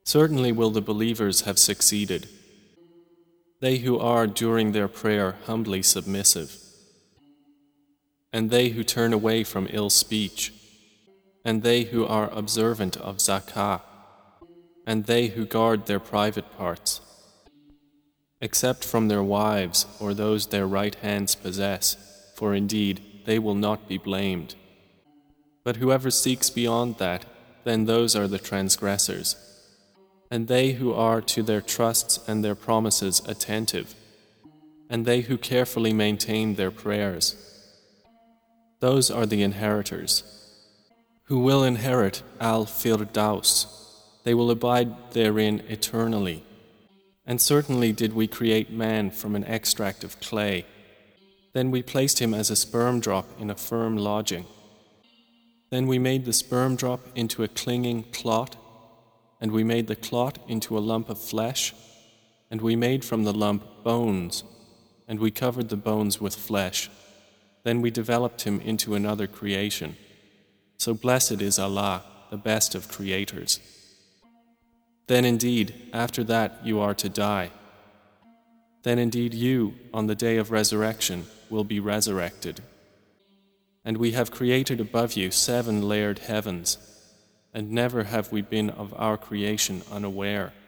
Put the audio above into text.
Certainly will the believers have succeeded, they who are during their prayer humbly submissive, and they who turn away from ill speech, and they who are observant of zakah, and they who guard their private parts, except from their wives or those their right hands possess, for indeed they will not be blamed. But whoever seeks beyond that, then those are the transgressors, and they who are to their trusts and their promises attentive, and they who carefully maintain their prayers. Those are the inheritors, who will inherit Al-Firdaus. They will abide therein eternally. And certainly did we create man from an extract of clay. Then we placed him as a sperm drop in a firm lodging. Then we made the sperm drop into a clinging clot, and we made the clot into a lump of flesh, and we made from the lump bones, and we covered the bones with flesh. Then we developed him into another creation. So blessed is Allah, the best of creators. Then indeed, after that you are to die. Then indeed you, on the day of resurrection, will be resurrected. And we have created above you 7 layered heavens, and never have we been of our creation unaware.